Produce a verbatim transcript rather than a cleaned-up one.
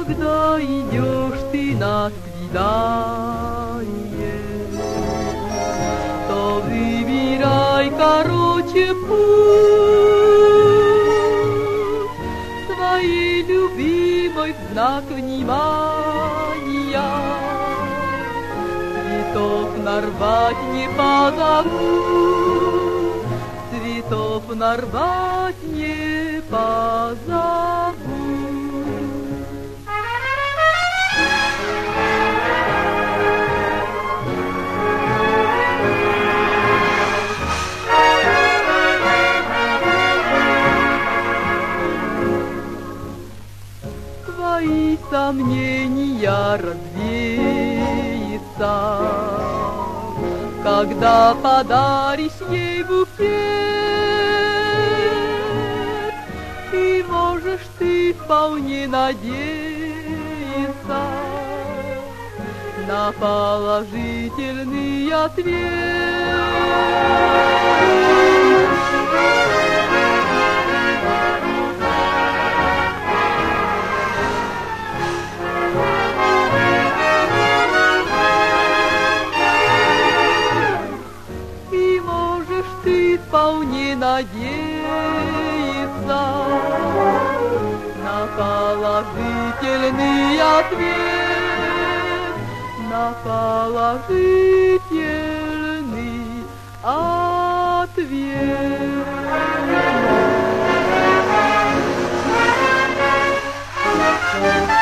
когда идешь ты на свидание, то выбирай короче путь своей любимой в знак внимания. Цветов нарвать не позову, цветов нарвать не позову. Твои сомнения развеются, когда подаришь ей букет, и можешь ты вполне надеяться на положительный ответ. Вполне надеяться на положительный ответ, на положительный ответ.